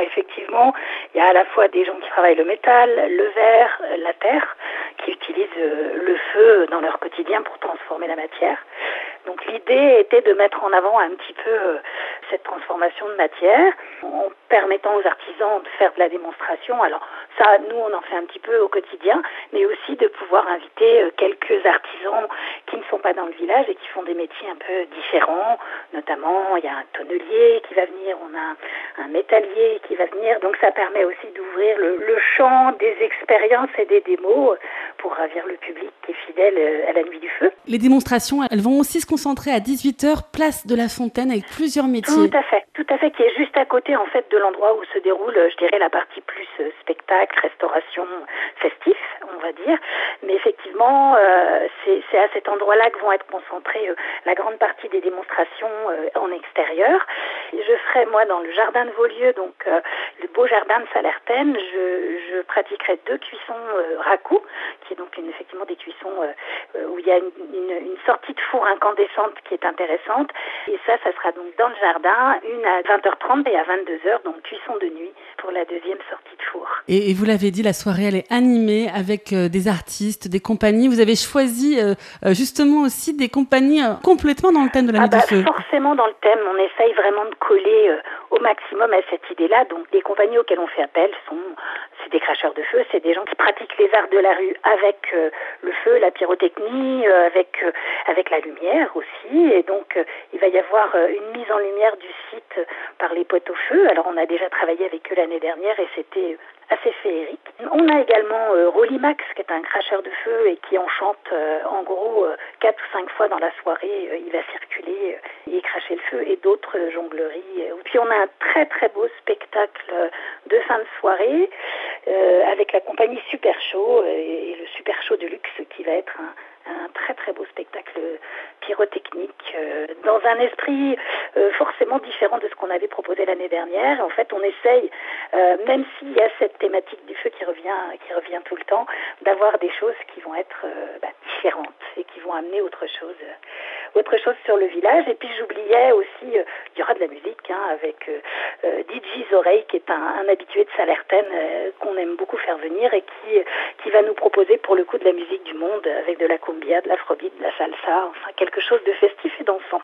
effectivement, il y a à la fois des gens qui travaillent le métal, le verre, la terre, qui utilisent le feu dans leur quotidien pour transformer la matière. Donc l'idée était de mettre en avant un petit peu cette transformation de matière en permettant aux artisans de faire de la démonstration. Alors ça, nous, on en fait un petit peu au quotidien, mais aussi de pouvoir inviter quelques artisans qui ne sont pas dans le village et qui font des métiers un peu différents. Notamment, il y a un tonnelier qui va venir, on a un métallier qui va venir. Donc ça permet aussi d'ouvrir le champ des expériences et des démos pour ravir le public qui est fidèle à la Nuit du Feu. Les démonstrations, elles vont aussi se concentrer à 18h, place de la Fontaine, avec plusieurs métiers. Tout à fait, qui est juste à côté en fait de l'endroit où se déroule, je dirais, la partie plus spectacle, restauration, festif, on va dire. Mais effectivement, c'est à cet endroit-là que vont être concentrées la grande partie des démonstrations en extérieur. Je ferai, moi, dans le jardin de Vaulieu, donc le beau jardin de Salertaine, je pratiquerai 2 cuissons raku, qui est donc effectivement des cuissons où il y a une sortie de four incandescente qui est intéressante. Et ça sera donc dans le jardin, une à 20h30 et à 22h, donc cuisson de nuit pour la deuxième sortie de four. Et vous l'avez dit, la soirée, elle est animée avec des artistes, des compagnies. Vous avez choisi justement aussi des compagnies complètement dans le thème de la Nuit du Feu. Forcément dans le thème, on essaye vraiment de coller au maximum à cette idée-là. Donc les compagnies auxquelles on fait appel c'est des cracheurs de feu, c'est des gens qui pratiquent les arts de la rue avec le feu, la pyrotechnie, avec la lumière aussi. Et donc il va y avoir une mise en lumière du site par les potes au feu. Alors on a déjà travaillé avec eux l'année dernière et c'était assez féerique. On a également Rollimax, qui est un cracheur de feu et qui enchante en gros 4 ou 5 fois dans la soirée. Il va circuler et cracher le feu, et d'autres jongleries. Puis on a un très très beau spectacle de fin de soirée avec la compagnie Super Show et le Super Show de luxe qui va être un très très beau spectacle pyrotechnique dans un esprit forcément différent de ce qu'on avait proposé l'année dernière. En fait, on essaye, même s'il y a cette thématique du feu qui revient tout le temps, d'avoir des choses qui vont être différentes et qui vont amener autre chose sur le village. Et puis j'oubliais aussi, il y aura de la musique avec DJ Oreille, qui est un habitué de Salertaine qu'on aime beaucoup faire venir et qui va nous proposer pour le coup de la musique du monde avec de la cumbia, de l'afrobeat, de la salsa, enfin quelque chose de festif et dansant.